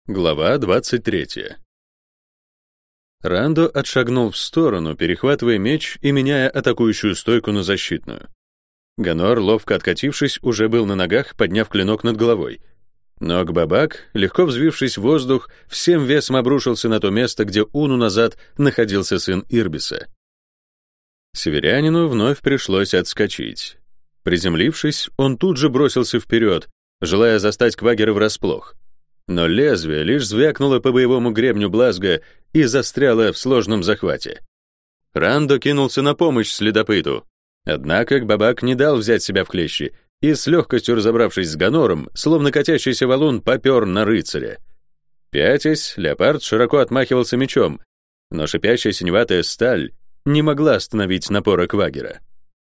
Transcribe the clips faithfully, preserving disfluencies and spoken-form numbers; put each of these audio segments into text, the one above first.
Глава двадцать третья. Рандо отшагнул в сторону, перехватывая меч и меняя атакующую стойку на защитную. Ганор, ловко откатившись, уже был на ногах, подняв клинок над головой. Но Акбабак, легко взвившись в воздух, всем весом обрушился на то место, где уну назад находился сын Ирбиса. Северянину вновь пришлось отскочить. Приземлившись, он тут же бросился вперед, желая застать Квагера врасплох. Но лезвие лишь звякнуло по боевому гребню Блазга и застряло в сложном захвате. Рандо кинулся на помощь следопыту. Однако Акбабак не дал взять себя в клещи и, с легкостью разобравшись с Ганором, словно катящийся валун, попер на рыцаря. Пятясь, леопард широко отмахивался мечом, но шипящая синеватая сталь не могла остановить напора Квагера.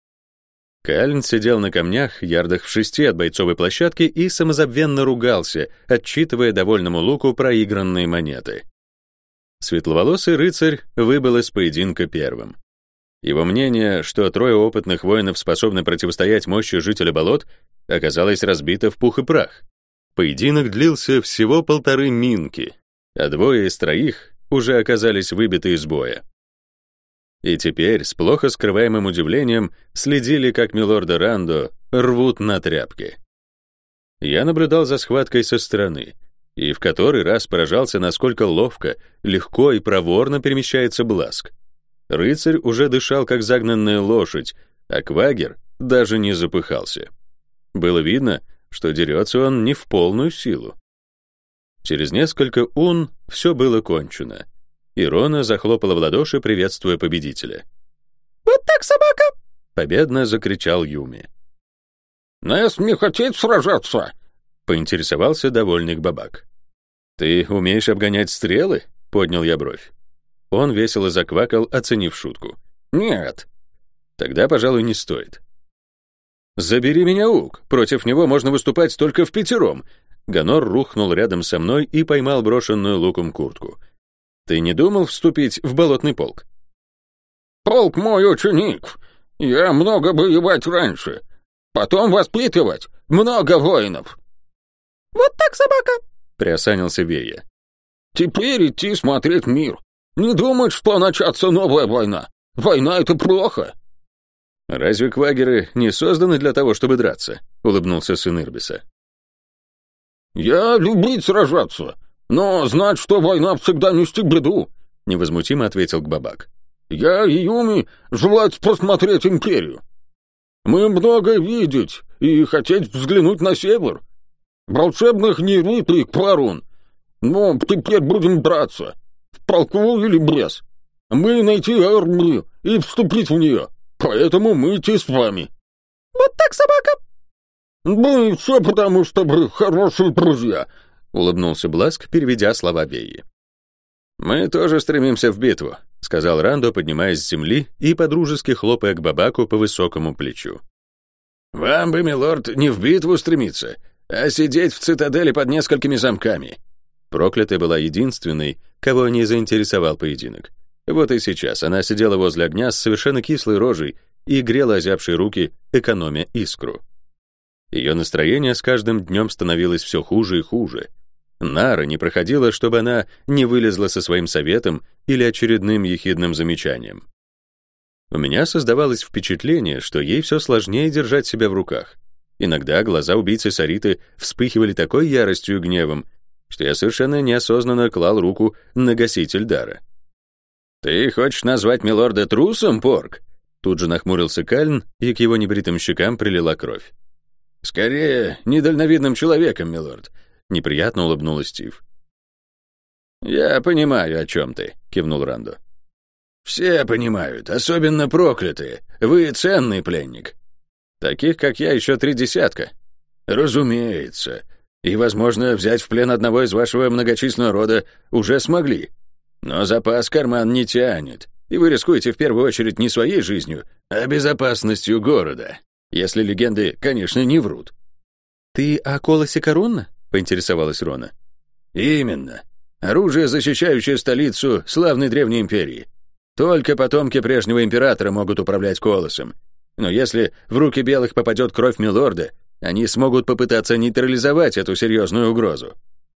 Кальн сидел на камнях, ярдах в шести от бойцовой площадки, и самозабвенно ругался, отчитывая довольному Луку проигранные монеты. Светловолосый рыцарь выбыл из поединка первым. Его мнение, что трое опытных воинов способны противостоять мощи жителя болот, оказалось разбито в пух и прах. Поединок длился всего полторы минки, а двое из троих уже оказались выбиты из боя. И теперь с плохо скрываемым удивлением следили, как милорда Рандо рвут на тряпки. Я наблюдал за схваткой со стороны и в который раз поражался, насколько ловко, легко и проворно перемещается Блазг. Рыцарь уже дышал, как загнанная лошадь, а Квагер даже не запыхался. Было видно, что дерется он не в полную силу. Через несколько ун все было кончено. Ирона захлопала в ладоши, приветствуя победителя. «Вот так, собака!» — победно закричал Юми. «Нас не хотеть сражаться!» — поинтересовался довольный Бабак. «Ты умеешь обгонять стрелы?» — поднял я бровь. Он весело заквакал, оценив шутку. «Нет». «Тогда, пожалуй, не стоит». «Забери меня, Ук, против него можно выступать только впятером». Ганор рухнул рядом со мной и поймал брошенную Луком куртку. «Ты не думал вступить в болотный полк?» «Полк мой ученик. Я много воевать раньше. Потом воспитывать много воинов». «Вот так, собака!» — приосанился Вея. «Теперь идти смотреть мир. Не думать, что начаться новая война. Война — это плохо». «Разве квагеры не созданы для того, чтобы драться?» — улыбнулся сын Ирбиса. «Я любить сражаться. Но знать, что война всегда нести беду», — невозмутимо ответил Гбабак. «Я и Юми желать посмотреть империю. Мы много видеть и хотеть взглянуть на север. Волшебных не рыты, Кларун. Но теперь будем драться. В полку или без. Мы найти армию и вступить в нее. Поэтому мы идти с вами». «Вот так, собака!» «Мы все потому, что вы хорошие друзья», — улыбнулся Блазг, переведя слова Веи. «Мы тоже стремимся в битву», — сказал Рандо, поднимаясь с земли и подружески хлопая Акбабаку по высокому плечу. «Вам бы, милорд, не в битву стремиться, а сидеть в цитадели под несколькими замками». Проклятая была единственной, кого не заинтересовал поединок. Вот и сейчас она сидела возле огня с совершенно кислой рожей и грела озябшие руки, экономя искру. Ее настроение с каждым днем становилось все хуже и хуже. Нара не проходила, чтобы она не вылезла со своим советом или очередным ехидным замечанием. У меня создавалось впечатление, что ей все сложнее держать себя в руках. Иногда глаза убийцы Сариты вспыхивали такой яростью и гневом, что я совершенно неосознанно клал руку на гаситель дара. «Ты хочешь назвать милорда трусом, Порк?» Тут же нахмурился Кальн, и к его небритым щекам прилила кровь. «Скорее, недальновидным человеком, милорд», — неприятно улыбнулась Стив. «Я понимаю, о чем ты», — кивнул Рандо. «Все понимают, особенно проклятые. Вы ценный пленник. Таких, как я, еще три десятка». «Разумеется. И, возможно, взять в плен одного из вашего многочисленного рода уже смогли. Но запас карман не тянет, и вы рискуете в первую очередь не своей жизнью, а безопасностью города. Если легенды, конечно, не врут». «Ты о колосе Корунна?» — поинтересовалась Рона. «Именно. Оружие, защищающее столицу славной древней империи. Только потомки прежнего императора могут управлять колосом. Но если в руки белых попадет кровь милорда, они смогут попытаться нейтрализовать эту серьезную угрозу».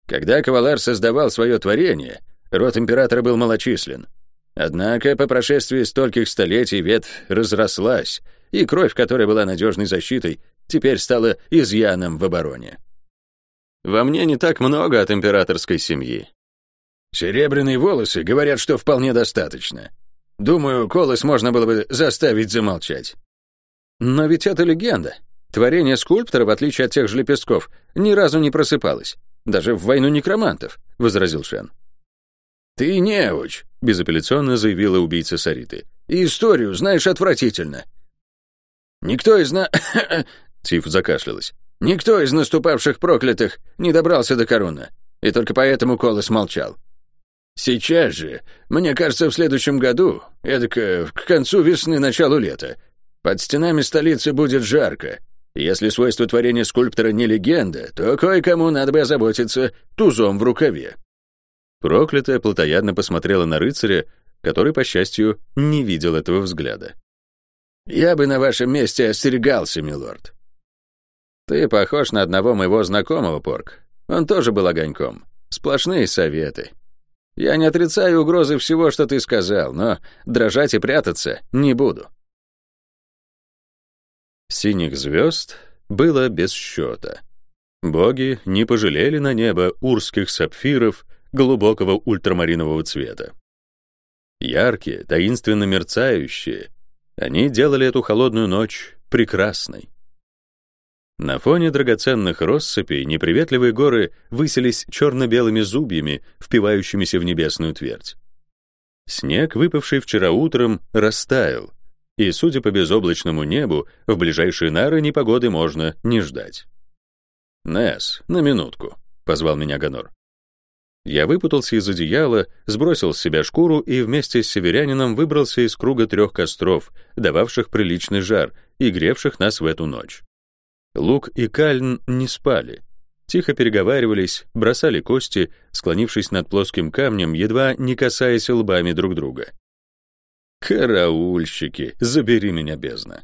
Когда Кавалар создавал свое творение, род императора был малочислен. Однако по прошествии стольких столетий ветвь разрослась, и кровь, которая была надежной защитой, теперь стала изъяном в обороне. Во мне не так много от императорской семьи. Серебряные волосы говорят, что вполне достаточно. Думаю, Колос можно было бы заставить замолчать. Но ведь это легенда. Творение скульптора, в отличие от тех же лепестков, ни разу не просыпалось. Даже в войну некромантов, — возразил Шен. «Ты неуч», — безапелляционно заявила убийца Сариты. «И историю знаешь отвратительно. Никто из на...» Тиф закашлялась. «Никто из наступавших проклятых не добрался до Коруна, и только поэтому Колос молчал. Сейчас же, мне кажется, в следующем году, эдак к концу весны, началу лета, под стенами столицы будет жарко. Если свойство творения скульптора не легенда, то кое-кому надо бы озаботиться тузом в рукаве». Проклятая плотоядно посмотрела на рыцаря, который, по счастью, не видел этого взгляда. «Я бы на вашем месте остерегался, милорд». «Ты похож на одного моего знакомого, Порк. Он тоже был огоньком. Сплошные советы. Я не отрицаю угрозы всего, что ты сказал, но дрожать и прятаться не буду». Синих звезд было без счета. Боги не пожалели на небо урских сапфиров глубокого ультрамаринового цвета. Яркие, таинственно мерцающие, они делали эту холодную ночь прекрасной. На фоне драгоценных россыпей неприветливые горы высились черно-белыми зубьями, впивающимися в небесную твердь. Снег, выпавший вчера утром, растаял, и, судя по безоблачному небу, в ближайшие нары непогоды можно не ждать. «Несс, на минутку», — позвал меня Ганор. Я выпутался из одеяла, сбросил с себя шкуру и вместе с северянином выбрался из круга трех костров, дававших приличный жар и гревших нас в эту ночь. Лук и Кальн не спали. Тихо переговаривались, бросали кости, склонившись над плоским камнем, едва не касаясь лбами друг друга. Караульщики, забери меня, бездна.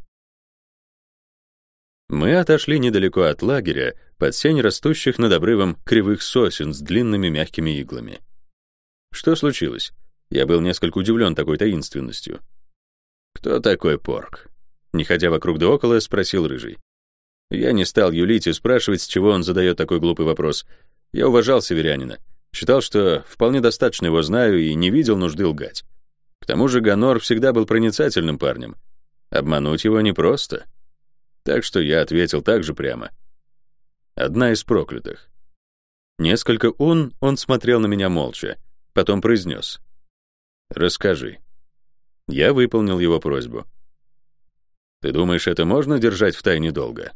Мы отошли недалеко от лагеря, под сень растущих над обрывом кривых сосен с длинными мягкими иглами. Что случилось? Я был несколько удивлен такой таинственностью. «Кто такой Порк?» Не ходя вокруг да около, спросил Рыжий. Я не стал юлить и спрашивать, с чего он задает такой глупый вопрос. Я уважал северянина, считал, что вполне достаточно его знаю и не видел нужды лгать. К тому же Ганор всегда был проницательным парнем. Обмануть его непросто. Так что я ответил так же прямо. Одна из проклятых. Несколько он, он смотрел на меня молча, потом произнес. «Расскажи». Я выполнил его просьбу. «Ты думаешь, это можно держать в тайне долго?»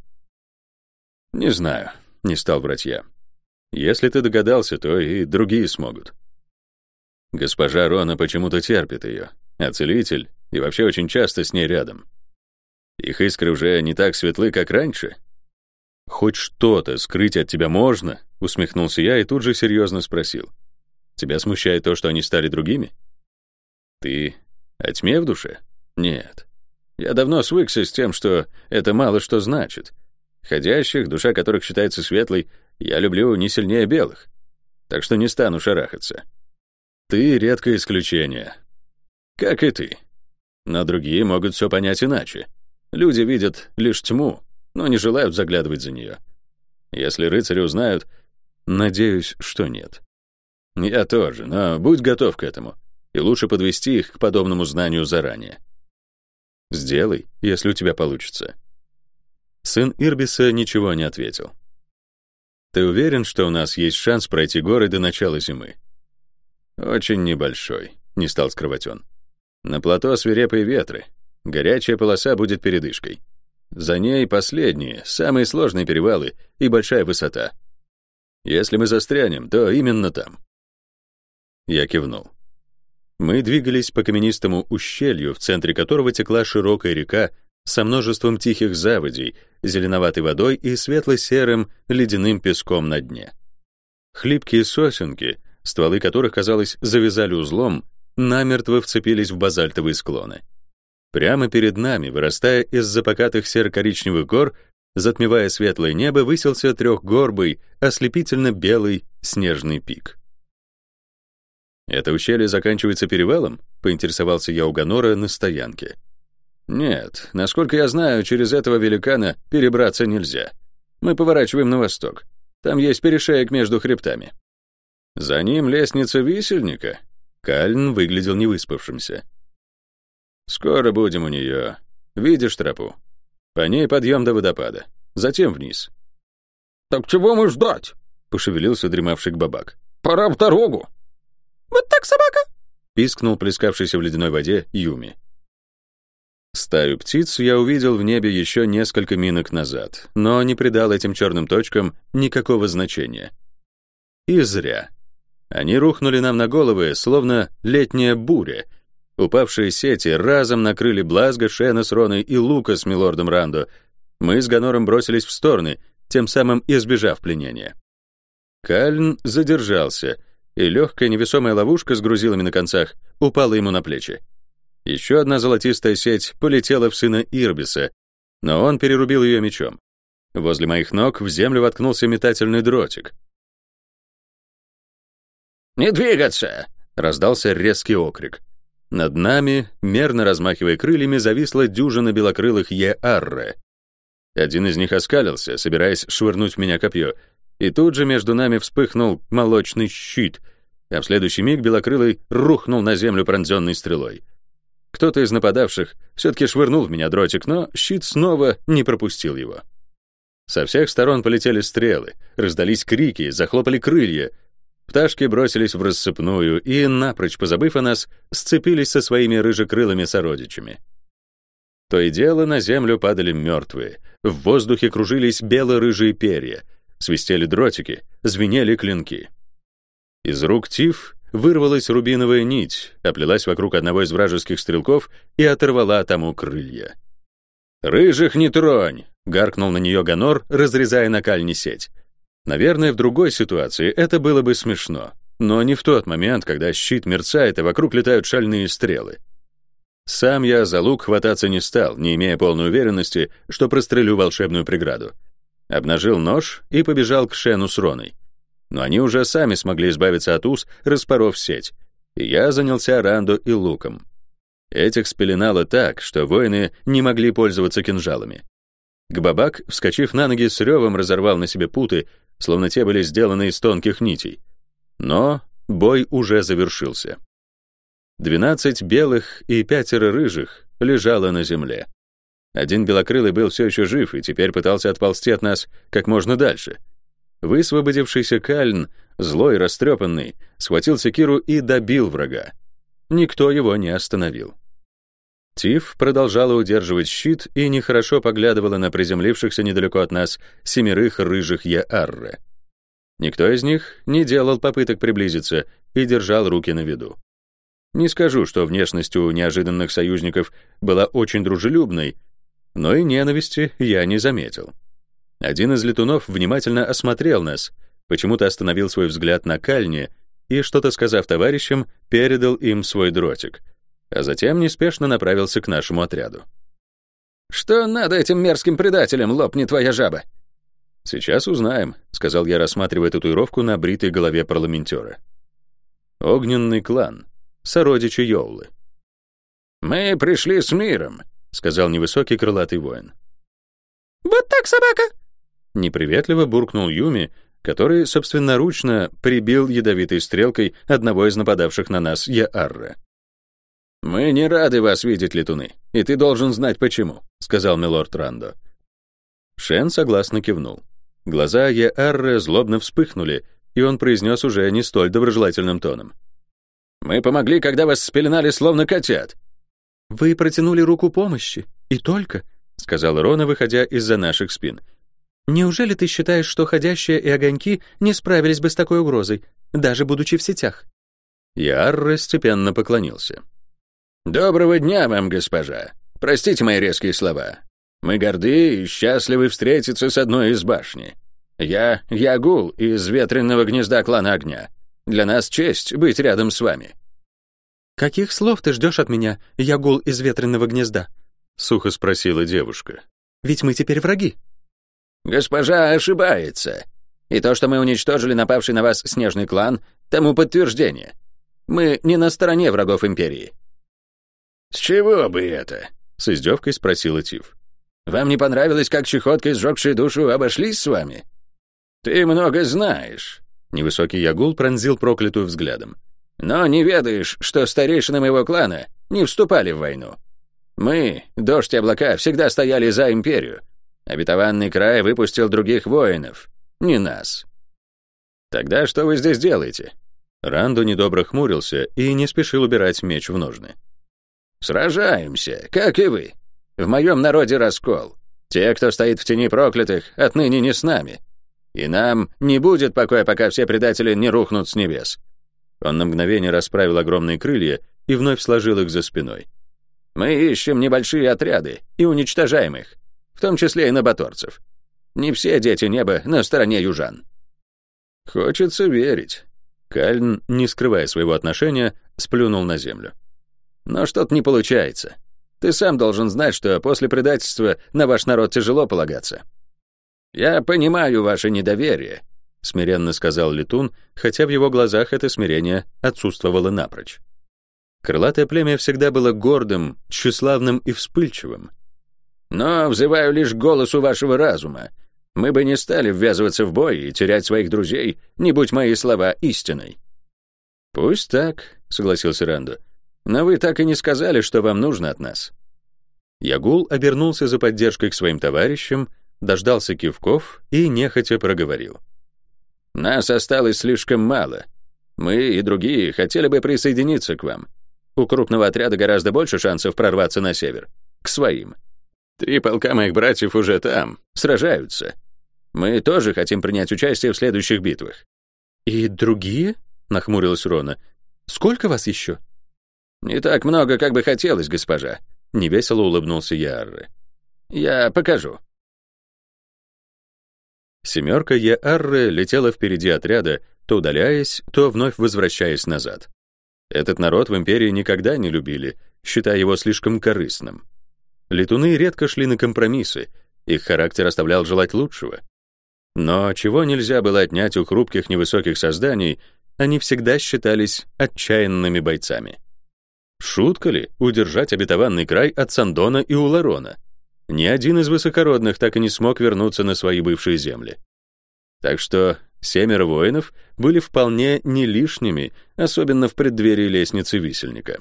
«Не знаю», — не стал врать я. «Если ты догадался, то и другие смогут». Госпожа Рона почему-то терпит ее, а целитель и вообще очень часто с ней рядом. Их искры уже не так светлы, как раньше. «Хоть что-то скрыть от тебя можно?» — усмехнулся я и тут же серьезно спросил. «Тебя смущает то, что они стали другими?» «Ты о тьме в душе?» «Нет. Я давно свыкся с тем, что это мало что значит. Ходящих, душа которых считается светлой, я люблю не сильнее белых. Так что не стану шарахаться. Ты — редкое исключение. Как и ты. Но другие могут все понять иначе. Люди видят лишь тьму, но не желают заглядывать за нее. Если рыцари узнают, надеюсь, что нет. Я тоже, но будь готов к этому, и лучше подвести их к подобному знанию заранее. Сделай, если у тебя получится». Сын Ирбиса ничего не ответил. «Ты уверен, что у нас есть шанс пройти горы до начала зимы?» «Очень небольшой», — не стал скрывать он. «На плато свирепые ветры. Горячая полоса будет передышкой. За ней последние, самые сложные перевалы и большая высота. Если мы застрянем, то именно там». Я кивнул. Мы двигались по каменистому ущелью, в центре которого текла широкая река со множеством тихих заводей, зеленоватой водой и светло-серым ледяным песком на дне. Хлипкие сосенки, стволы которых, казалось, завязали узлом, намертво вцепились в базальтовые склоны. Прямо перед нами, вырастая из-за покатых серо-коричневых гор, затмевая светлое небо, высился трехгорбый, ослепительно белый снежный пик. «Это ущелье заканчивается перевалом?» — поинтересовался я у Ганора на стоянке. «Нет, насколько я знаю, через этого великана перебраться нельзя. Мы поворачиваем на восток. Там есть перешеек между хребтами». «За ним лестница висельника?» Кальн выглядел невыспавшимся. «Скоро будем у нее. Видишь тропу? По ней подъем до водопада. Затем вниз». «Так чего мы ждать?» — пошевелился дремавший Бабак. «Пора в дорогу». «Вот так, собака!» — пискнул плескавшийся в ледяной воде Юми. Стаю птиц я увидел в небе еще несколько минок назад, но не придал этим черным точкам никакого значения. И зря. Они рухнули нам на головы, словно летняя буря. Упавшие сети разом накрыли Блазга, Шена с Роной и Лука с милордом Рандо. Мы с Ганором бросились в стороны, тем самым избежав пленения. Кальн задержался, и легкая невесомая ловушка с грузилами на концах упала ему на плечи. Еще одна золотистая сеть полетела в сына Ирбиса, но он перерубил ее мечом. Возле моих ног в землю воткнулся метательный дротик. «Не двигаться!» — раздался резкий окрик. Над нами, мерно размахивая крыльями, зависла дюжина белокрылых Е-Арре. Один из них оскалился, собираясь швырнуть в меня копье, и тут же между нами вспыхнул молочный щит, а в следующий миг белокрылый рухнул на землю пронзенной стрелой. Кто-то из нападавших все-таки швырнул в меня дротик, но щит снова не пропустил его. Со всех сторон полетели стрелы, раздались крики, захлопали крылья. Пташки бросились в рассыпную и, напрочь позабыв о нас, сцепились со своими рыжекрылыми сородичами. То и дело на землю падали мертвые, в воздухе кружились бело-рыжие перья, свистели дротики, звенели клинки. Из рук Тиф вырвалась рубиновая нить, оплелась вокруг одного из вражеских стрелков и оторвала тому крылья. «Рыжих не тронь!» — гаркнул на нее Ганор, разрезая на Кальне сеть. Наверное, в другой ситуации это было бы смешно, но не в тот момент, когда щит мерцает, и вокруг летают шальные стрелы. Сам я за лук хвататься не стал, не имея полной уверенности, что прострелю волшебную преграду. Обнажил нож и побежал к Шену с Роной. Но они уже сами смогли избавиться от уз, распоров сеть, и я занялся Рандо и луком. Этих спеленало так, что воины не могли пользоваться кинжалами. Гбабак, вскочив на ноги, с ревом разорвал на себе путы, словно те были сделаны из тонких нитей. Но бой уже завершился. Двенадцать белых и пятеро рыжих лежало на земле. Один белокрылый был все еще жив и теперь пытался отползти от нас как можно дальше. Высвободившийся Кальн, злой, растрепанный, схватил секиру и добил врага. Никто его не остановил. Тиф продолжала удерживать щит и нехорошо поглядывала на приземлившихся недалеко от нас семерых рыжих Е-Арре. Никто из них не делал попыток приблизиться и держал руки на виду. Не скажу, что внешность у неожиданных союзников была очень дружелюбной, но и ненависти я не заметил. Один из летунов внимательно осмотрел нас, почему-то остановил свой взгляд на Кальне и, что-то сказав товарищам, передал им свой дротик, а затем неспешно направился к нашему отряду. «Что надо этим мерзким предателям, лопни твоя жаба?» «Сейчас узнаем», — сказал я, рассматривая татуировку на бритой голове парламентера. «Огненный клан. Сородичи Йоулы». «Мы пришли с миром», — сказал невысокий крылатый воин. «Вот так, собака!» Неприветливо буркнул Юми, который собственноручно прибил ядовитой стрелкой одного из нападавших на нас Е-Арре. «Мы не рады вас видеть, летуны, и ты должен знать почему», — сказал милорд Рандо. Шен согласно кивнул. Глаза Е-Арре злобно вспыхнули, и он произнес уже не столь доброжелательным тоном. «Мы помогли, когда вас спеленали словно котят». «Вы протянули руку помощи, и только», — сказала Рона, выходя из-за наших спин. «Неужели ты считаешь, что ходящие и огоньки не справились бы с такой угрозой, даже будучи в сетях?» Е-Арре степенно поклонился. «Доброго дня вам, госпожа. Простите мои резкие слова. Мы горды и счастливы встретиться с одной из башни. Я Ягул из ветреного гнезда клана Огня. Для нас честь быть рядом с вами». «Каких слов ты ждешь от меня, Ягул из ветреного гнезда?» — сухо спросила девушка. «Ведь мы теперь враги». «Госпожа ошибается. И то, что мы уничтожили напавший на вас снежный клан, тому подтверждение. Мы не на стороне врагов Империи». «С чего бы это?» — с издевкой спросила Тиф. «Вам не понравилось, как чехотки, сжегшие душу, обошлись с вами?» «Ты много знаешь», — невысокий Ягул пронзил проклятую взглядом. «Но не ведаешь, что старейшины моего клана не вступали в войну. Мы, дождь и облака, всегда стояли за Империю. Обетованный край выпустил других воинов, не нас». «Тогда что вы здесь делаете?» Рандо недобро хмурился и не спешил убирать меч в ножны. «Сражаемся, как и вы. В моем народе раскол. Те, кто стоит в тени проклятых, отныне не с нами. И нам не будет покоя, пока все предатели не рухнут с небес». Он на мгновение расправил огромные крылья и вновь сложил их за спиной. «Мы ищем небольшие отряды и уничтожаем их, в том числе и набаторцев. Не все дети неба на стороне южан». «Хочется верить». Кальн, не скрывая своего отношения, сплюнул на землю. «Но что-то не получается. Ты сам должен знать, что после предательства на ваш народ тяжело полагаться». «Я понимаю ваше недоверие», — смиренно сказал Летун, хотя в его глазах это смирение отсутствовало напрочь. Крылатое племя всегда было гордым, тщеславным и вспыльчивым. «Но взываю лишь к голосу вашего разума. Мы бы не стали ввязываться в бой и терять своих друзей, не будь мои слова истиной». «Пусть так», — согласился Рандо. «Но вы так и не сказали, что вам нужно от нас». Ягул обернулся за поддержкой к своим товарищам, дождался кивков и нехотя проговорил. «Нас осталось слишком мало. Мы и другие хотели бы присоединиться к вам. У крупного отряда гораздо больше шансов прорваться на север, к своим. Три полка моих братьев уже там, сражаются. Мы тоже хотим принять участие в следующих битвах». «И другие?» — нахмурилась Рона. «Сколько вас еще?» «Не так много, как бы хотелось, госпожа», — невесело улыбнулся Яарре. «Я покажу». Семерка Яарре летела впереди отряда, то удаляясь, то вновь возвращаясь назад. Этот народ в Империи никогда не любили, считая его слишком корыстным. Летуны редко шли на компромиссы, их характер оставлял желать лучшего. Но чего нельзя было отнять у хрупких невысоких созданий, они всегда считались отчаянными бойцами. Шутка ли удержать обетованный край от Сандона и Уларона? Ни один из высокородных так и не смог вернуться на свои бывшие земли. Так что семеро воинов были вполне не лишними, особенно в преддверии лестницы висельника.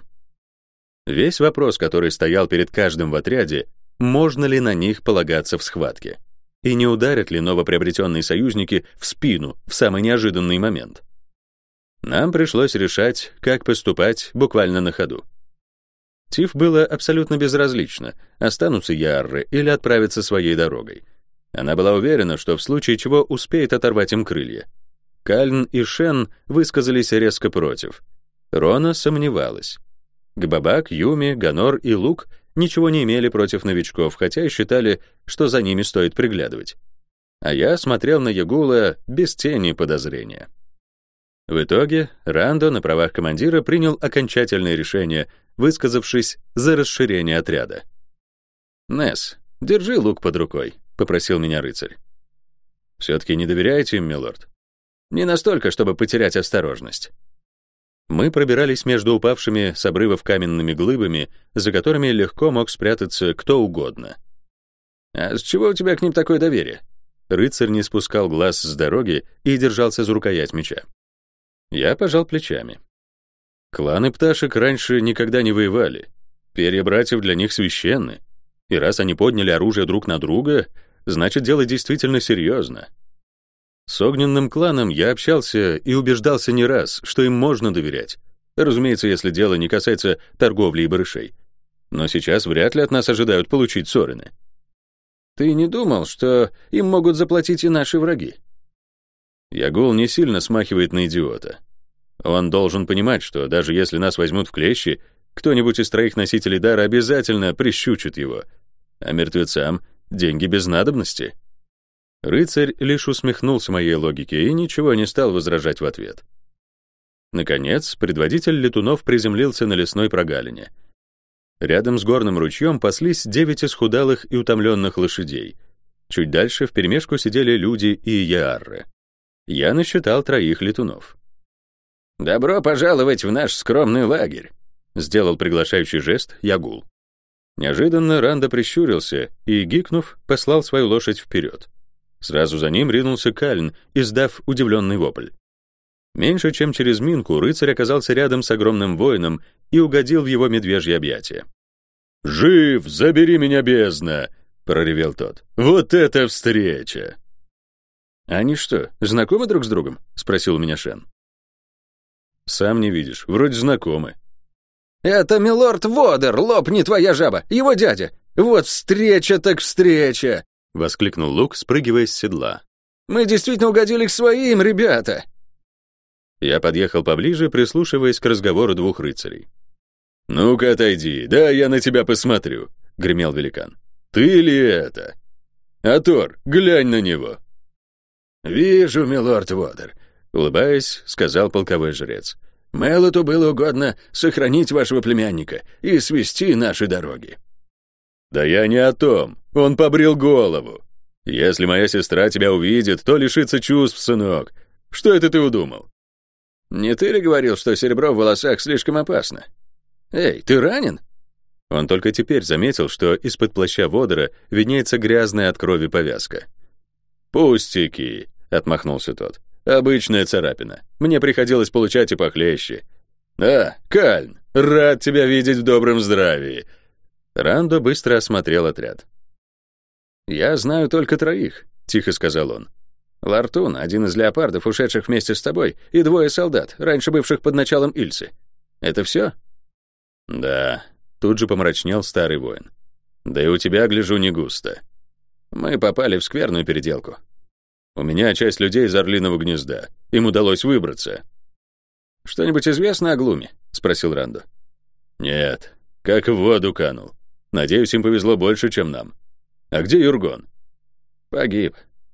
Весь вопрос, который стоял перед каждым в отряде, можно ли на них полагаться в схватке, и не ударят ли новоприобретенные союзники в спину в самый неожиданный момент. Нам пришлось решать, как поступать буквально на ходу. Тиф было абсолютно безразлично, останутся Яарре или отправятся своей дорогой. Она была уверена, что в случае чего успеет оторвать им крылья. Кальн и Шен высказались резко против. Рона сомневалась. Гбабак, Юми, Ганор и Лук ничего не имели против новичков, хотя и считали, что за ними стоит приглядывать. А я смотрел на Ягула без тени подозрения. В итоге Рандо на правах командира принял окончательное решение, высказавшись за расширение отряда. «Несс, держи лук под рукой», — попросил меня рыцарь. «Все-таки не доверяете им, милорд?» «Не настолько, чтобы потерять осторожность». Мы пробирались между упавшими с обрывов каменными глыбами, за которыми легко мог спрятаться кто угодно. «А с чего у тебя к ним такое доверие?» Рыцарь не спускал глаз с дороги и держался за рукоять меча. Я пожал плечами. Кланы пташек раньше никогда не воевали. Перья братьев для них священны. И раз они подняли оружие друг на друга, значит, дело действительно серьезно. С огненным кланом я общался и убеждался не раз, что им можно доверять. Разумеется, если дело не касается торговли и барышей. Но сейчас вряд ли от нас ожидают получить сорены. Ты не думал, что им могут заплатить и наши враги? Ягул не сильно смахивает на идиота. Он должен понимать, что даже если нас возьмут в клещи, кто-нибудь из троих носителей дара обязательно прищучит его, а мертвецам деньги без надобности. Рыцарь лишь усмехнулся моей логике и ничего не стал возражать в ответ. Наконец, предводитель летунов приземлился на лесной прогалине. Рядом с горным ручьем паслись девять исхудалых и утомленных лошадей. Чуть дальше вперемешку сидели люди и Яарре. Я насчитал троих летунов. «Добро пожаловать в наш скромный лагерь», — сделал приглашающий жест Ягул. Неожиданно Рандо прищурился и, гикнув, послал свою лошадь вперед. Сразу за ним ринулся Кальн, издав удивленный вопль. Меньше чем через минку рыцарь оказался рядом с огромным воином и угодил в его медвежье объятия. «Жив, забери меня, бездна!» — проревел тот. «Вот это встреча!» «Они что, знакомы друг с другом?» — спросил у меня Шен. «Сам не видишь, вроде знакомы». «Это милорд Водер, лопни твоя жаба, его дядя! Вот встреча так встреча!» — воскликнул Лук, спрыгивая с седла. «Мы действительно угодили к своим, ребята!» Я подъехал поближе, прислушиваясь к разговору двух рыцарей. «Ну-ка, отойди, да я на тебя посмотрю», — гремел великан. «Ты ли это? Атор, глянь на него». «Вижу, милорд Водер», — улыбаясь, сказал полковой жрец. «Мэллоту было угодно сохранить вашего племянника и свести наши дороги». «Да я не о том. Он побрил голову. Если моя сестра тебя увидит, то лишится чувств, сынок. Что это ты удумал?» «Не ты ли говорил, что серебро в волосах слишком опасно? Эй, ты ранен?» Он только теперь заметил, что из-под плаща Водора виднеется грязная от крови повязка. «Пустяки», — отмахнулся тот. «Обычная царапина. Мне приходилось получать и похлеще». «Да, Кальн, рад тебя видеть в добром здравии». Рандо быстро осмотрел отряд. «Я знаю только троих», — тихо сказал он. «Лартун, один из леопардов, ушедших вместе с тобой, и двое солдат, раньше бывших под началом Ильсы. Это все?» «Да», — тут же помрачнел старый воин. «Да и у тебя, гляжу, не густо. Мы попали в скверную переделку. У меня часть людей из Орлиного гнезда. Им удалось выбраться». «Что-нибудь известно о Глуме?» — спросил Рандо. «Нет, как в воду канул. Надеюсь, им повезло больше, чем нам. А где Юргон?» «Погиб».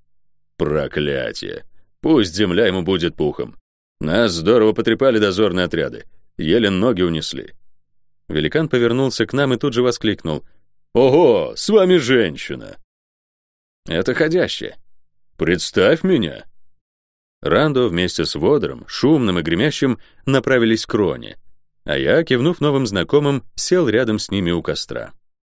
«Проклятие! Пусть земля ему будет пухом. Нас здорово потрепали дозорные отряды. Еле ноги унесли». Великан повернулся к нам и тут же воскликнул. «Ого, с вами женщина!» «Это ходящая». «Представь меня!» Рандо вместе с Водором, шумным и гремящим, направились к Роне, а я, кивнув новым знакомым, сел рядом с ними у костра.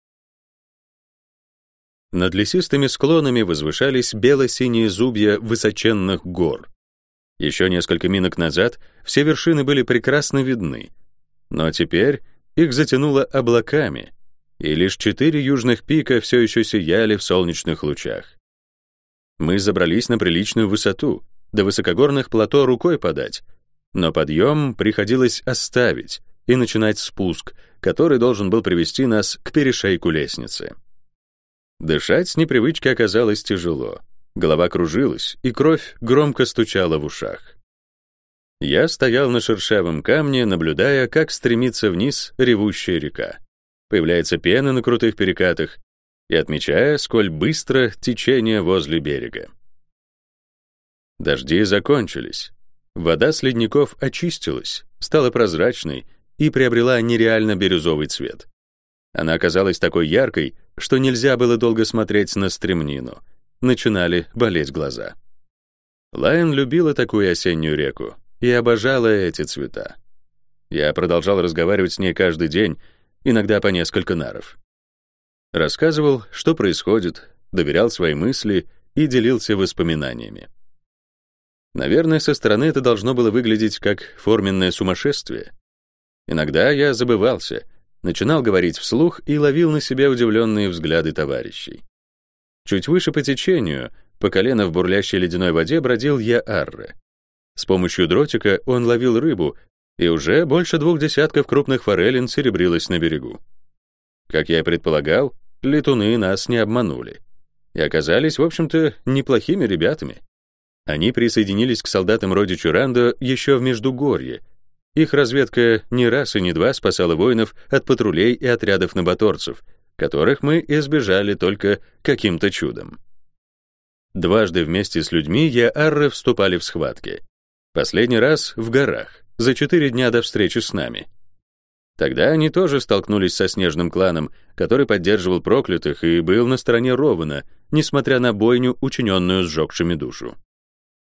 Над лесистыми склонами возвышались бело-синие зубья высоченных гор. Еще несколько минок назад все вершины были прекрасно видны, но теперь их затянуло облаками, и лишь четыре южных пика все еще сияли в солнечных лучах. Мы забрались на приличную высоту, до высокогорных плато рукой подать, но подъем приходилось оставить и начинать спуск, который должен был привести нас к перешейку лестницы. Дышать с непривычки оказалось тяжело, голова кружилась, и кровь громко стучала в ушах. Я стоял на шершавом камне, наблюдая, как стремится вниз ревущая река. Появляется пена на крутых перекатах, и отмечая, сколь быстро течение возле берега. Дожди закончились. Вода с ледников очистилась, стала прозрачной и приобрела нереально бирюзовый цвет. Она оказалась такой яркой, что нельзя было долго смотреть на стремнину. Начинали болеть глаза. Лайон любила такую осеннюю реку и обожала эти цвета. Я продолжал разговаривать с ней каждый день, иногда по несколько наров. Рассказывал, что происходит, доверял свои мысли и делился воспоминаниями. Наверное, со стороны это должно было выглядеть как форменное сумасшествие. Иногда я забывался, начинал говорить вслух и ловил на себя удивленные взгляды товарищей. Чуть выше по течению, по колено в бурлящей ледяной воде, бродил Яарре. С помощью дротика он ловил рыбу, и уже больше двух десятков крупных форелин серебрилось на берегу. Как я и предполагал, летуны нас не обманули и оказались, в общем-то, неплохими ребятами. Они присоединились к солдатам родичу Рандо еще в Междугорье. Их разведка не раз и не два спасала воинов от патрулей и отрядов наботорцев, которых мы избежали только каким-то чудом. Дважды вместе с людьми Яарре вступали в схватки. Последний раз в горах, за четыре дня до встречи с нами. Тогда они тоже столкнулись со снежным кланом, который поддерживал проклятых и был на стороне Рована, несмотря на бойню, учиненную сжегшими душу.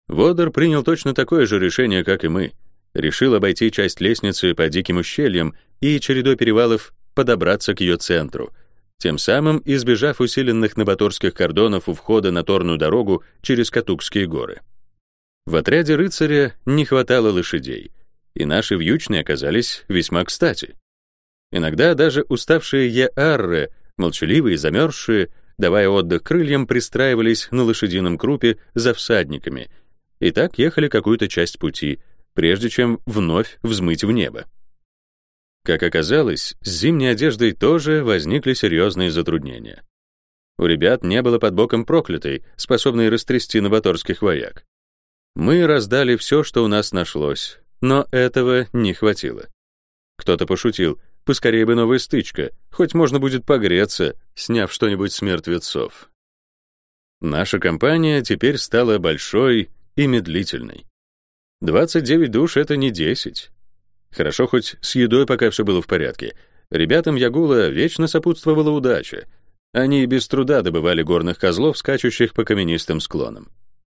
Водор принял точно такое же решение, как и мы. Решил обойти часть лестницы по диким ущельям и чередой перевалов подобраться к ее центру, тем самым избежав усиленных новаторских кордонов у входа на торную дорогу через Катукские горы. В отряде рыцаря не хватало лошадей, и наши вьючные оказались весьма кстати. Иногда даже уставшие еарры, молчаливые и замерзшие, давая отдых крыльям, пристраивались на лошадином крупе за всадниками и так ехали какую-то часть пути, прежде чем вновь взмыть в небо. Как оказалось, с зимней одеждой тоже возникли серьезные затруднения. У ребят не было под боком проклятой, способной растрясти новаторских вояк. Мы раздали все, что у нас нашлось, но этого не хватило. Кто-то пошутил: поскорее бы новая стычка, хоть можно будет погреться, сняв что-нибудь с мертвецов. Наша компания теперь стала большой и медлительной. двадцать девять душ — это не десять. Хорошо, хоть с едой пока все было в порядке. Ребятам Ягула вечно сопутствовала удача. Они без труда добывали горных козлов, скачущих по каменистым склонам.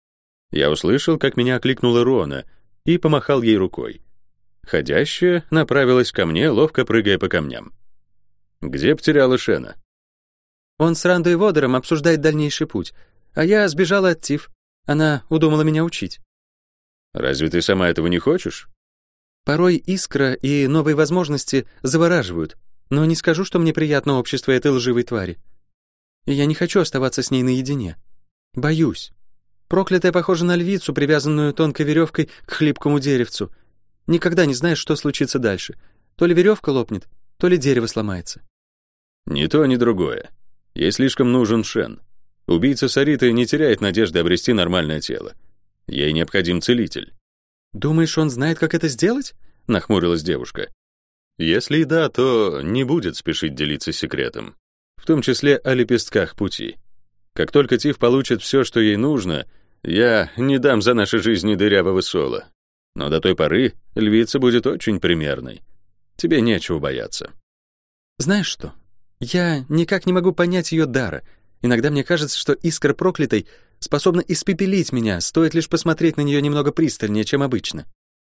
Я услышал, как меня окликнула Рона, и помахал ей рукой. Ходящая направилась ко мне, ловко прыгая по камням. «Где потеряла Шена?» «Он с Рандой и Водором обсуждает дальнейший путь, а я сбежала от Тиф. Она удумала меня учить». «Разве ты сама этого не хочешь?» «Порой искра и новые возможности завораживают, но не скажу, что мне приятно общество этой лживой твари. И я не хочу оставаться с ней наедине. Боюсь. Проклятая похожа на львицу, привязанную тонкой веревкой к хлипкому деревцу. Никогда не знаешь, что случится дальше. То ли веревка лопнет, то ли дерево сломается». «Ни то, ни другое. Ей слишком нужен Шен. Убийца Сариты не теряет надежды обрести нормальное тело. Ей необходим целитель». «Думаешь, он знает, как это сделать?» — нахмурилась девушка. «Если и да, то не будет спешить делиться секретом, в том числе о лепестках пути. Как только Тиф получит все, что ей нужно, я не дам за наши жизни дырявого сола. Но до той поры львица будет очень примерной. Тебе нечего бояться». «Знаешь что? Я никак не могу понять ее дара. Иногда мне кажется, что искра проклятой способна испепелить меня, стоит лишь посмотреть на нее немного пристальнее, чем обычно.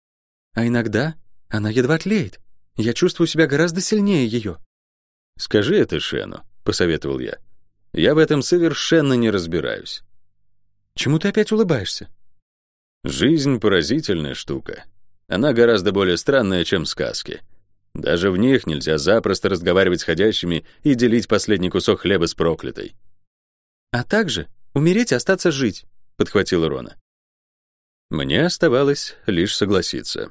А иногда она едва тлеет. Я чувствую себя гораздо сильнее ее». «Скажи это Шену», — посоветовал я. «Я в этом совершенно не разбираюсь». «Чему ты опять улыбаешься?» «Жизнь — поразительная штука. Она гораздо более странная, чем сказки. Даже в них нельзя запросто разговаривать с ходящими и делить последний кусок хлеба с проклятой». «А также умереть и остаться жить», — подхватила Рона. Мне оставалось лишь согласиться.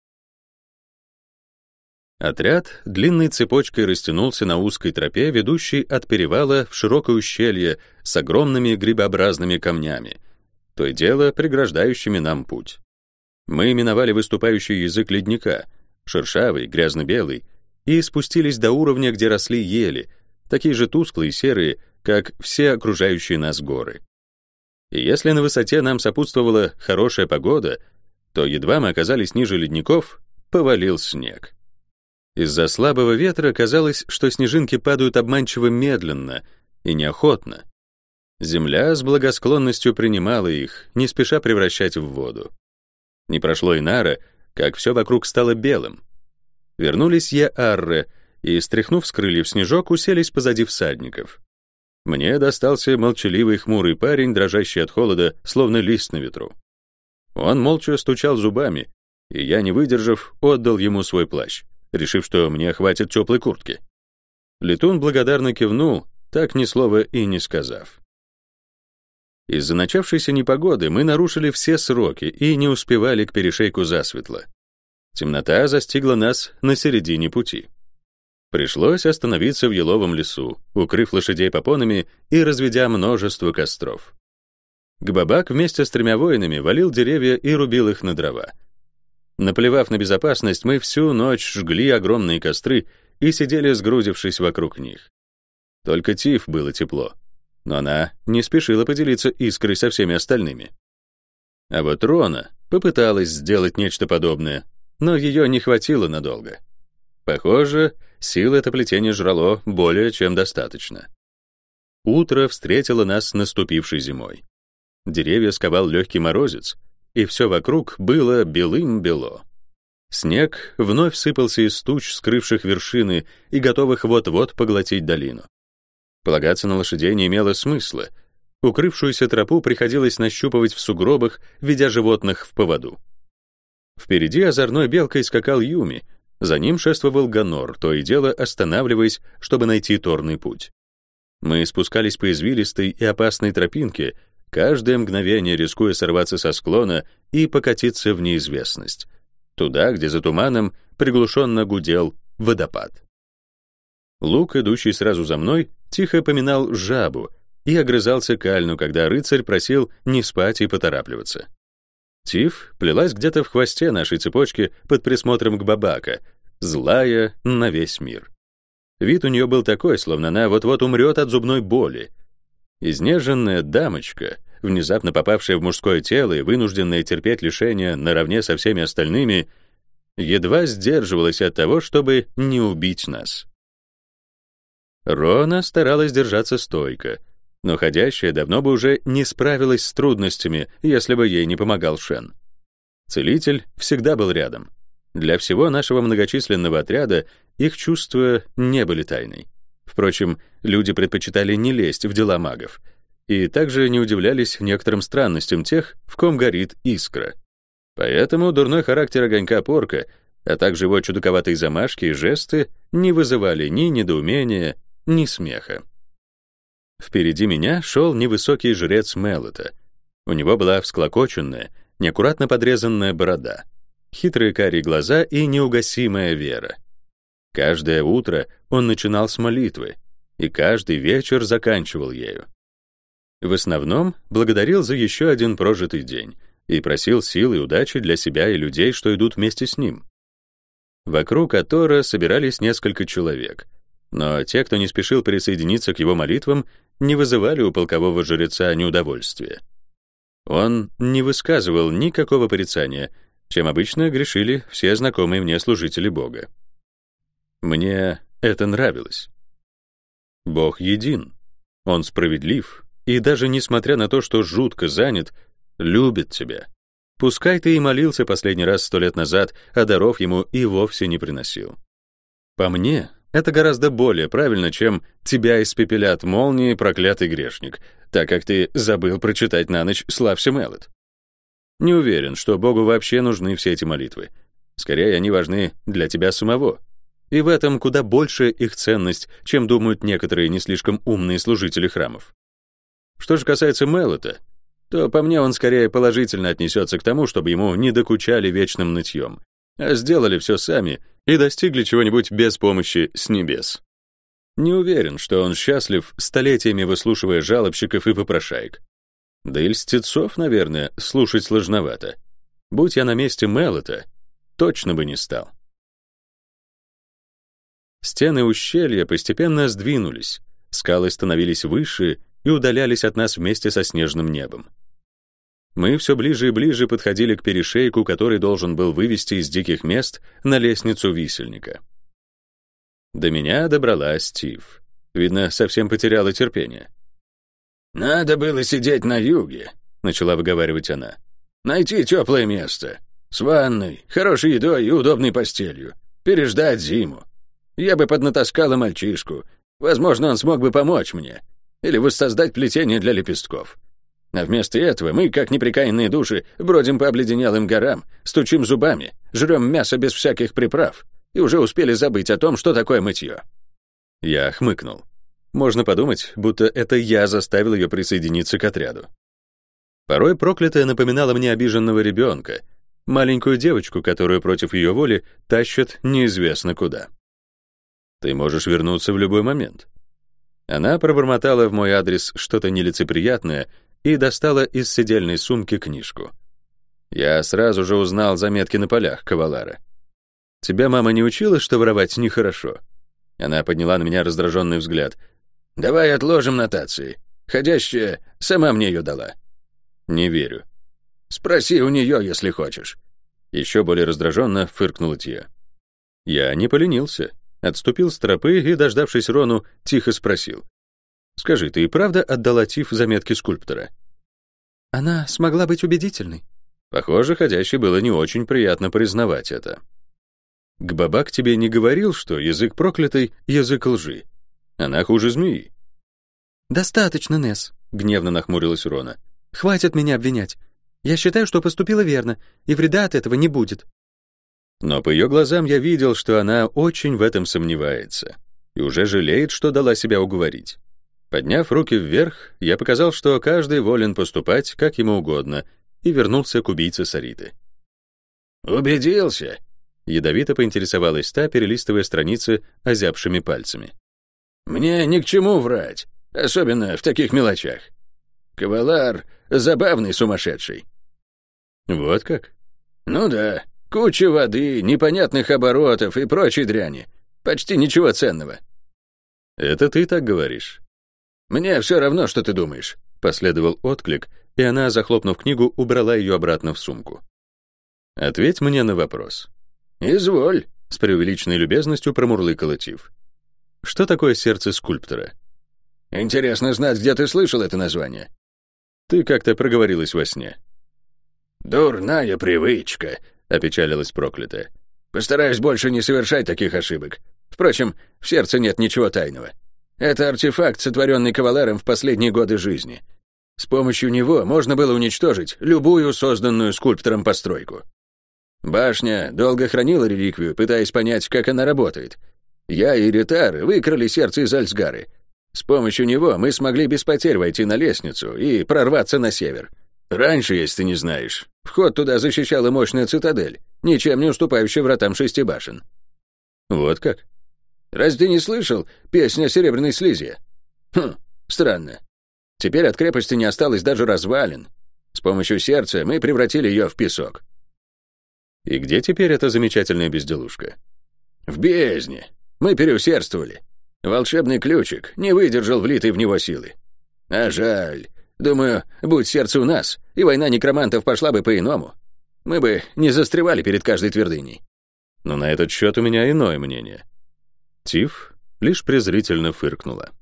Отряд длинной цепочкой растянулся на узкой тропе, ведущей от перевала в широкое ущелье с огромными грибообразными камнями, то и дело преграждающими нам путь. Мы миновали выступающий язык ледника, шершавый, грязно-белый, и спустились до уровня, где росли ели, такие же тусклые и серые, как все окружающие нас горы. И если на высоте нам сопутствовала хорошая погода, то едва мы оказались ниже ледников, повалил снег. Из-за слабого ветра казалось, что снежинки падают обманчиво медленно и неохотно. Земля с благосклонностью принимала их, не спеша превращать в воду. Не прошло и нара, как все вокруг стало белым. Вернулись еарры и, стряхнув с крыльев снежок, уселись позади всадников. Мне достался молчаливый хмурый парень, дрожащий от холода, словно лист на ветру. Он молча стучал зубами, и я, не выдержав, отдал ему свой плащ, решив, что мне хватит теплой куртки. Летун благодарно кивнул, так ни слова и не сказав. Из-за начавшейся непогоды мы нарушили все сроки и не успевали к перешейку засветло. Темнота застигла нас на середине пути. Пришлось остановиться в еловом лесу, укрыв лошадей попонами и разведя множество костров. Гбабак вместе с тремя воинами валил деревья и рубил их на дрова. Наплевав на безопасность, мы всю ночь жгли огромные костры и сидели, сгрудившись вокруг них. Только Тиф было тепло, но она не спешила поделиться искрой со всеми остальными. А вот Рона попыталась сделать нечто подобное, но ее не хватило надолго. Похоже, сил это плетение жрало более чем достаточно. Утро встретило нас наступившей зимой. Деревья сковал легкий морозец, и все вокруг было белым-бело. Снег вновь сыпался из туч, скрывших вершины и готовых вот-вот поглотить долину. Полагаться на лошадей не имело смысла. Укрывшуюся тропу приходилось нащупывать в сугробах, ведя животных в поводу. Впереди озорной белкой скакал Юми, за ним шествовал Ганор, то и дело останавливаясь, чтобы найти торный путь. Мы спускались по извилистой и опасной тропинке, каждое мгновение рискуя сорваться со склона и покатиться в неизвестность, туда, где за туманом приглушенно гудел водопад. Лук, идущий сразу за мной, тихо поминал жабу и огрызался кальну, когда рыцарь просил не спать и поторапливаться. Тиф плелась где-то в хвосте нашей цепочки под присмотром Гбабака, злая на весь мир. Вид у нее был такой, словно она вот-вот умрет от зубной боли. Изнеженная дамочка, внезапно попавшая в мужское тело и вынужденная терпеть лишения наравне со всеми остальными, едва сдерживалась от того, чтобы не убить нас. Рона старалась держаться стойко, но ходящая давно бы уже не справилась с трудностями, если бы ей не помогал Шен. Целитель всегда был рядом. Для всего нашего многочисленного отряда их чувства не были тайной. Впрочем, люди предпочитали не лезть в дела магов и также не удивлялись некоторым странностям тех, в ком горит искра. Поэтому дурной характер огонька Порка, а также его чудаковатые замашки и жесты не вызывали ни недоумения, ни смеха. Впереди меня шел невысокий жрец Мелота. У него была всклокоченная, неаккуратно подрезанная борода, хитрые карие глаза и неугасимая вера. Каждое утро он начинал с молитвы, и каждый вечер заканчивал ею. В основном благодарил за еще один прожитый день и просил сил и удачи для себя и людей, что идут вместе с ним. Вокруг Атора собирались несколько человек, но те, кто не спешил присоединиться к его молитвам, не вызывали у полкового жреца неудовольствия. Он не высказывал никакого порицания, чем обычно грешили все знакомые мне служители Бога. Мне это нравилось. Бог един, Он справедлив, и даже несмотря на то, что жутко занят, любит тебя. Пускай ты и молился последний раз сто лет назад, а даров ему и вовсе не приносил. По мне, это гораздо более правильно, чем «тебя испепелят молнии, проклятый грешник», так как ты забыл прочитать на ночь «Славься, Мелот». Не уверен, что Богу вообще нужны все эти молитвы. Скорее, они важны для тебя самого. И в этом куда больше их ценность, чем думают некоторые не слишком умные служители храмов. Что же касается Мелота, то по мне он скорее положительно отнесется к тому, чтобы ему не докучали вечным нытьем, а сделали все сами и достигли чего-нибудь без помощи с небес. Не уверен, что он счастлив, столетиями выслушивая жалобщиков и попрошаек. Да и льстецов, наверное, слушать сложновато. Будь я на месте Мелота, точно бы не стал. Стены ущелья постепенно сдвинулись, скалы становились выше и удалялись от нас вместе со снежным небом. Мы все ближе и ближе подходили к перешейку, который должен был вывести из диких мест на лестницу висельника. До меня добралась Тиф. Видно, совсем потеряла терпение. «Надо было сидеть на юге», — начала выговаривать она. «Найти теплое место, с ванной, хорошей едой и удобной постелью, переждать зиму. Я бы поднатаскала мальчишку, возможно, он смог бы помочь мне, или воссоздать плетение для лепестков. А вместо этого мы, как неприкаянные души, бродим по обледенелым горам, стучим зубами, жрем мясо без всяких приправ и уже успели забыть о том, что такое мытье». Я хмыкнул. Можно подумать, будто это я заставил ее присоединиться к отряду. Порой проклятая напоминала мне обиженного ребенка, маленькую девочку, которую против ее воли тащат неизвестно куда. Ты можешь вернуться в любой момент. Она пробормотала в мой адрес что-то нелицеприятное и достала из сидельной сумки книжку. Я сразу же узнал заметки на полях Кавалара. «Тебя мама не учила, что воровать нехорошо?» Она подняла на меня раздраженный взгляд. «Давай отложим нотации. Ходящая сама мне ее дала». «Не верю». «Спроси у нее, если хочешь». Еще более раздраженно фыркнула Тия. Я не поленился, отступил с тропы и, дождавшись Рону, тихо спросил. «Скажи, ты и правда отдала Тиф заметки скульптора?» «Она смогла быть убедительной. Похоже, ходящей было не очень приятно признавать это. Гбабак тебе не говорил, что язык проклятый — язык лжи? Она хуже змеи. «Достаточно, Несс», — гневно нахмурилась Рона. «Хватит меня обвинять. Я считаю, что поступила верно, и вреда от этого не будет». Но по ее глазам я видел, что она очень в этом сомневается и уже жалеет, что дала себя уговорить. Подняв руки вверх, я показал, что каждый волен поступать, как ему угодно, и вернулся к убийце Сариты. «Убедился?» — ядовито поинтересовалась та, перелистывая страницы озябшими пальцами. «Мне ни к чему врать, особенно в таких мелочах. Кавалар — забавный сумасшедший». «Вот как?» «Ну да, куча воды, непонятных оборотов и прочей дряни. Почти ничего ценного». «Это ты так говоришь?» «Мне все равно, что ты думаешь», — последовал отклик, и она, захлопнув книгу, убрала ее обратно в сумку. «Ответь мне на вопрос». «Изволь», — с преувеличенной любезностью промурлыкала Тиф. «Что такое сердце скульптора?» «Интересно знать, где ты слышал это название». «Ты как-то проговорилась во сне». «Дурная привычка», — опечалилась проклятая. «Постараюсь больше не совершать таких ошибок. Впрочем, в сердце нет ничего тайного. Это артефакт, сотворенный кавалером в последние годы жизни. С помощью него можно было уничтожить любую созданную скульптором постройку. Башня долго хранила реликвию, пытаясь понять, как она работает. Я и Ритар выкрали сердце из Альцгары. С помощью него мы смогли без потерь войти на лестницу и прорваться на север. Раньше, если ты не знаешь, вход туда защищала мощная цитадель, ничем не уступающая вратам шести башен». «Вот как?» «Разве ты не слышал песню о серебряной слизи?» «Хм, странно. Теперь от крепости не осталось даже развалин. С помощью сердца мы превратили ее в песок». «И где теперь эта замечательная безделушка?» «В бездне. Мы переусердствовали. Волшебный ключик не выдержал влитой в него силы. А жаль. Думаю, будь сердце у нас, и война некромантов пошла бы по-иному. Мы бы не застревали перед каждой твердыней». «Но на этот счет у меня иное мнение». Тиф лишь презрительно фыркнула.